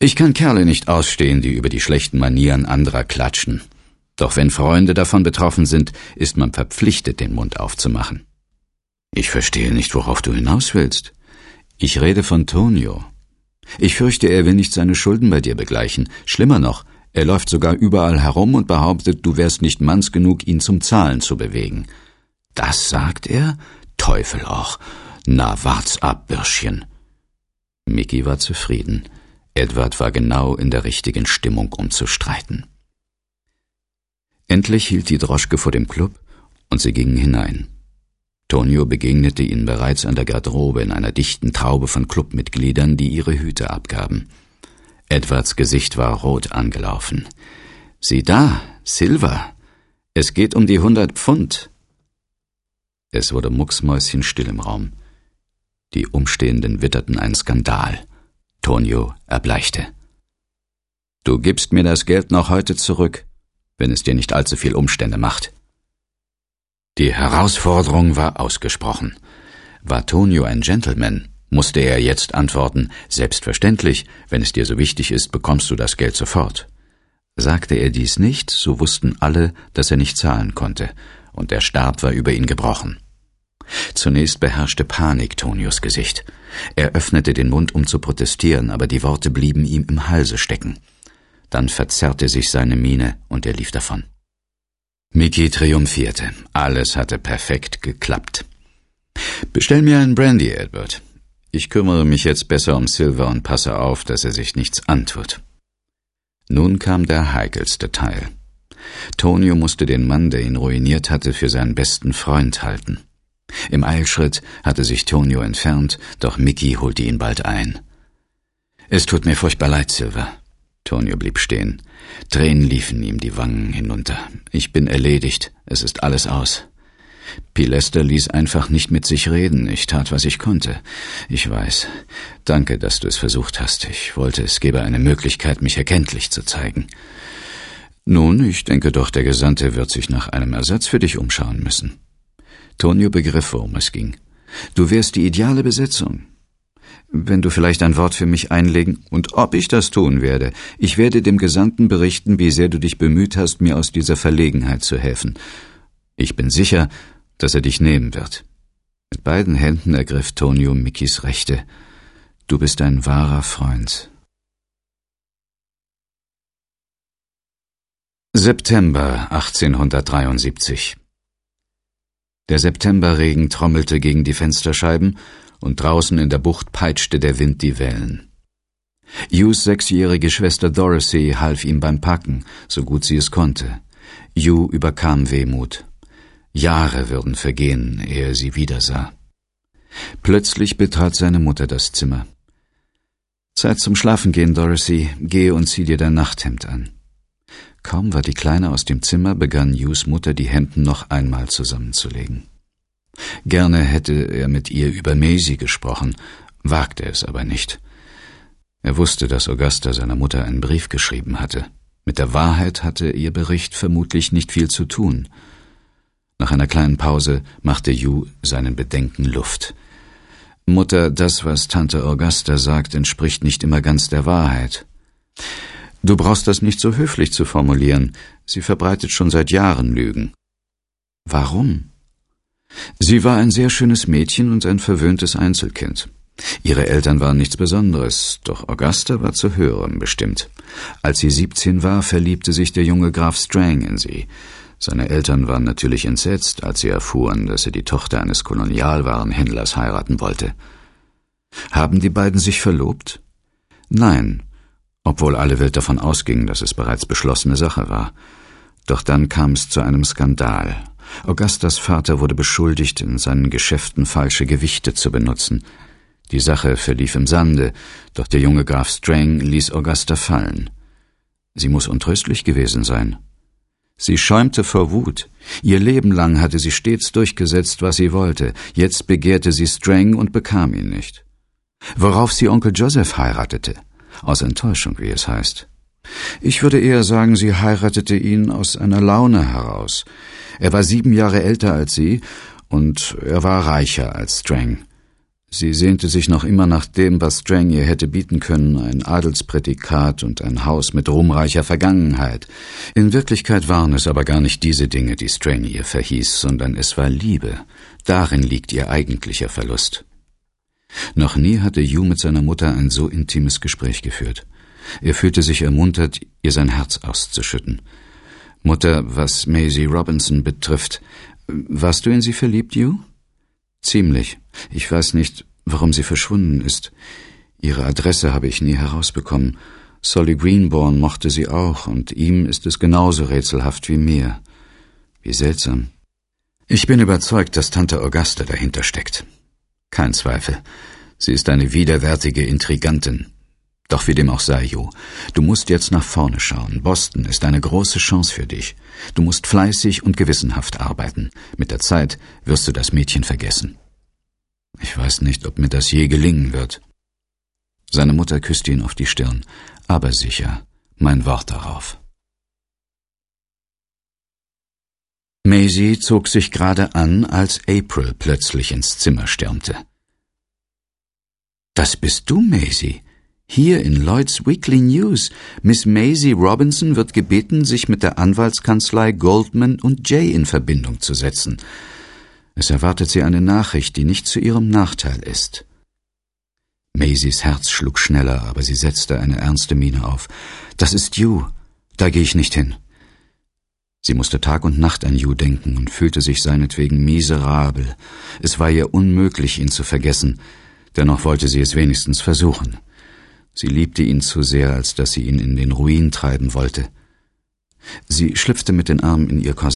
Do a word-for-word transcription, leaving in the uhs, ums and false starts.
Ich kann Kerle nicht ausstehen, die über die schlechten Manieren anderer klatschen. Doch wenn Freunde davon betroffen sind, ist man verpflichtet, den Mund aufzumachen. Ich verstehe nicht, worauf du hinaus willst. Ich rede von Tonio. Ich fürchte, er will nicht seine Schulden bei dir begleichen. Schlimmer noch, er läuft sogar überall herum und behauptet, du wärst nicht manns genug, ihn zum Zahlen zu bewegen. Das sagt er? Teufel auch. Na, wart's ab, Bürschchen. Micky war zufrieden. Edward war genau in der richtigen Stimmung, um zu streiten. Endlich hielt die Droschke vor dem Club und sie gingen hinein. Tonio begegnete ihnen bereits an der Garderobe in einer dichten Traube von Clubmitgliedern, die ihre Hüte abgaben. Edwards Gesicht war rot angelaufen. »Sieh da, Silver, es geht um die hundert Pfund.« Es wurde mucksmäuschenstill im Raum. Die Umstehenden witterten einen Skandal. Tonio erbleichte. »Du gibst mir das Geld noch heute zurück, wenn es dir nicht allzu viel Umstände macht.« Die Herausforderung war ausgesprochen. War Tonio ein Gentleman, musste er jetzt antworten, selbstverständlich, wenn es dir so wichtig ist, bekommst du das Geld sofort. Sagte er dies nicht, so wussten alle, dass er nicht zahlen konnte, und der Stab war über ihn gebrochen. Zunächst beherrschte Panik Tonios Gesicht. Er öffnete den Mund, um zu protestieren, aber die Worte blieben ihm im Halse stecken. Dann verzerrte sich seine Miene und er lief davon. Micky triumphierte. Alles hatte perfekt geklappt. »Bestell mir einen Brandy, Edward. Ich kümmere mich jetzt besser um Silver und passe auf, dass er sich nichts antut.« Nun kam der heikelste Teil. Tonio musste den Mann, der ihn ruiniert hatte, für seinen besten Freund halten. Im Eilschritt hatte sich Tonio entfernt, doch Micky holte ihn bald ein. »Es tut mir furchtbar leid, Silver.« Tonio blieb stehen. Tränen liefen ihm die Wangen hinunter. »Ich bin erledigt, es ist alles aus. Pilester ließ einfach nicht mit sich reden. Ich tat, was ich konnte. Ich weiß. Danke, dass du es versucht hast. Ich wollte, es gäbe eine Möglichkeit, mich erkenntlich zu zeigen. Nun, ich denke doch, der Gesandte wird sich nach einem Ersatz für dich umschauen müssen.« Tonio begriff, worum es ging. »Du wärst die ideale Besetzung. Wenn du vielleicht ein Wort für mich einlegen, und ob ich das tun werde. Ich werde dem Gesandten berichten, wie sehr du dich bemüht hast, mir aus dieser Verlegenheit zu helfen. Ich bin sicher, dass er dich nehmen wird.« Mit beiden Händen ergriff Tonio Mickys Rechte. »Du bist ein wahrer Freund.« September achtzehnhundertdreiundsiebzig. Der Septemberregen trommelte gegen die Fensterscheiben, und draußen in der Bucht peitschte der Wind die Wellen. Hughs sechsjährige Schwester Dorothy half ihm beim Packen, so gut sie es konnte. Hugh überkam Wehmut. Jahre würden vergehen, ehe er sie wiedersah. Plötzlich betrat seine Mutter das Zimmer. »Zeit zum Schlafengehen, Dorothy. Gehe und zieh dir dein Nachthemd an.« Kaum war die Kleine aus dem Zimmer, begann Hughs Mutter, die Hemden noch einmal zusammenzulegen. Gerne hätte er mit ihr über Maisie gesprochen, wagte es aber nicht. Er wusste, dass Augusta seiner Mutter einen Brief geschrieben hatte. Mit der Wahrheit hatte ihr Bericht vermutlich nicht viel zu tun. Nach einer kleinen Pause machte Hugh seinen Bedenken Luft. »Mutter, das, was Tante Augusta sagt, entspricht nicht immer ganz der Wahrheit. Du brauchst das nicht so höflich zu formulieren. Sie verbreitet schon seit Jahren Lügen.« »Warum?« »Sie war ein sehr schönes Mädchen und ein verwöhntes Einzelkind. Ihre Eltern waren nichts Besonderes, doch Augusta war zu höherem bestimmt. Als sie siebzehn war, verliebte sich der junge Graf Strang in sie. Seine Eltern waren natürlich entsetzt, als sie erfuhren, dass er die Tochter eines Kolonialwarenhändlers heiraten wollte. Haben die beiden sich verlobt? Nein, obwohl alle Welt davon ausging, dass es bereits beschlossene Sache war. Doch dann kam es zu einem Skandal. Augustas Vater wurde beschuldigt, in seinen Geschäften falsche Gewichte zu benutzen. Die Sache verlief im Sande, doch der junge Graf Strang ließ Augusta fallen. Sie muss untröstlich gewesen sein. Sie schäumte vor Wut. Ihr Leben lang hatte sie stets durchgesetzt, was sie wollte. Jetzt begehrte sie Strang und bekam ihn nicht. Worauf sie Onkel Joseph heiratete. Aus Enttäuschung, wie es heißt. Ich würde eher sagen, sie heiratete ihn aus einer Laune heraus. Er war sieben Jahre älter als sie und er war reicher als Strang. Sie sehnte sich noch immer nach dem, was Strang ihr hätte bieten können, ein Adelsprädikat und ein Haus mit ruhmreicher Vergangenheit. In Wirklichkeit waren es aber gar nicht diese Dinge, die Strang ihr verhieß, sondern es war Liebe. Darin liegt ihr eigentlicher Verlust. Noch nie hatte Hugh mit seiner Mutter ein so intimes Gespräch geführt. Er fühlte sich ermuntert, ihr sein Herz auszuschütten. »Mutter, was Maisie Robinson betrifft, warst du in sie verliebt, Hugh?« »Ziemlich. Ich weiß nicht, warum sie verschwunden ist. Ihre Adresse habe ich nie herausbekommen. Solly Greenbourne mochte sie auch, und ihm ist es genauso rätselhaft wie mir. Wie seltsam. Ich bin überzeugt, dass Tante Augusta dahinter steckt. Kein Zweifel. Sie ist eine widerwärtige Intrigantin. Doch wie dem auch sei, Hugh, du musst jetzt nach vorne schauen. Boston ist eine große Chance für dich. Du musst fleißig und gewissenhaft arbeiten. Mit der Zeit wirst du das Mädchen vergessen. Ich weiß nicht, ob mir das je gelingen wird. Seine Mutter küsste ihn auf die Stirn. Aber sicher, mein Wort darauf. Maisie zog sich gerade an, als April plötzlich ins Zimmer stürmte. »Das bist du, Maisie? Hier in Lloyd's Weekly News. Miss Maisie Robinson wird gebeten, sich mit der Anwaltskanzlei Goldman und Jay in Verbindung zu setzen. Es erwartet sie eine Nachricht, die nicht zu ihrem Nachteil ist.« Maisies Herz schlug schneller, aber sie setzte eine ernste Miene auf. »Das ist Hugh. Da gehe ich nicht hin.« Sie musste Tag und Nacht an Hugh denken und fühlte sich seinetwegen miserabel. Es war ihr unmöglich, ihn zu vergessen, dennoch wollte sie es wenigstens versuchen. Sie liebte ihn zu sehr, als dass sie ihn in den Ruin treiben wollte. Sie schlüpfte mit den Armen in ihr Korsett